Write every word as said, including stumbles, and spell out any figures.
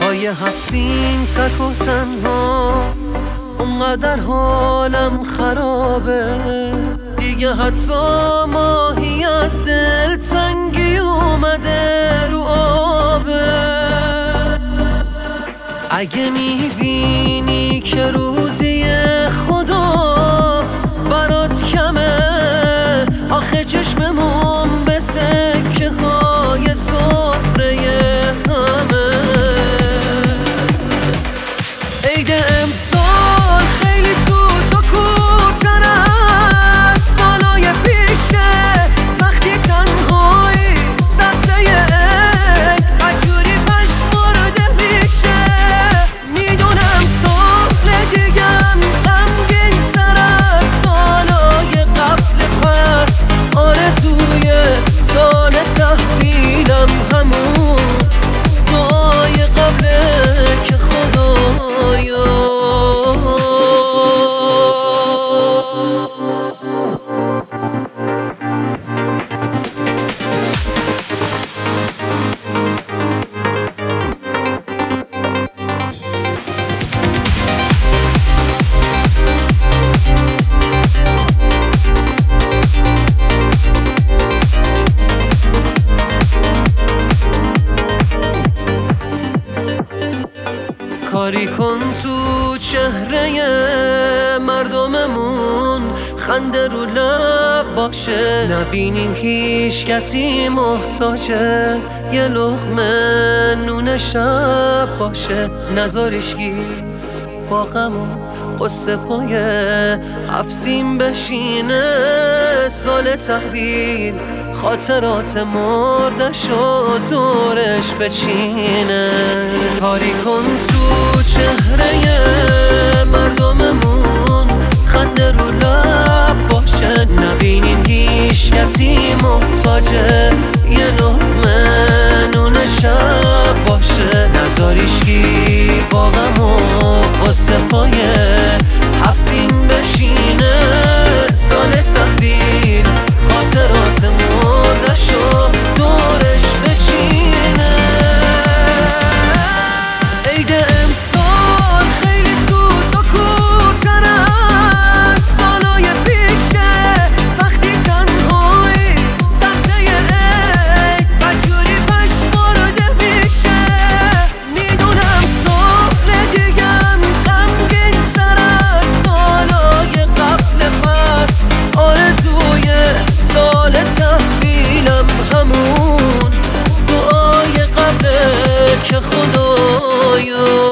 پای هفسین تک و تنها، اونقدر حالم خرابه دیگه، حتی ماهی از دل تنگی اومده رو آبه. اگه میبینی که روزی خدا برات کمه، آخه چشممون به سکه های سفره همه. عید امسال خیلی سوت و کورتر از سالای پیشه، وقتی تنهایی سبزه عید عجوری پشمرده میشه. میدونم سال دیگم غمگین تر از سالای قبل، پس آرزوی سال تحویلم همون دعای قبله که خدایا کاری کن تو چهره مردممون، خنده رو لب باشه، نبینیم هیچ کسی محتاجه، یه لقمه نون شب باشه. نذارشگی با غم و قصه پای هفسین بشینه، سال تحویل خاطرات مردش و دورش بچینه. کاری کن تو چهره مردممون، خنده رو لب باشه، نبینیم هیچ کسی محتاجه، یه لقمه نون شب باشه. نذاریشگی با غم و قصه پای هفسین بشینه، سال تحویل خاطرات مردش و دورش بچینه. عید امسال خیلی سوت و کورتر از سالای پیشه، وقتی تنهایی سبزه عید بدجوری پشمرده میشه. میدونم سال دیگم غمگین تر از سالای قبل، پس آرزوی سال تحویلم همون دعای قبله که خدایا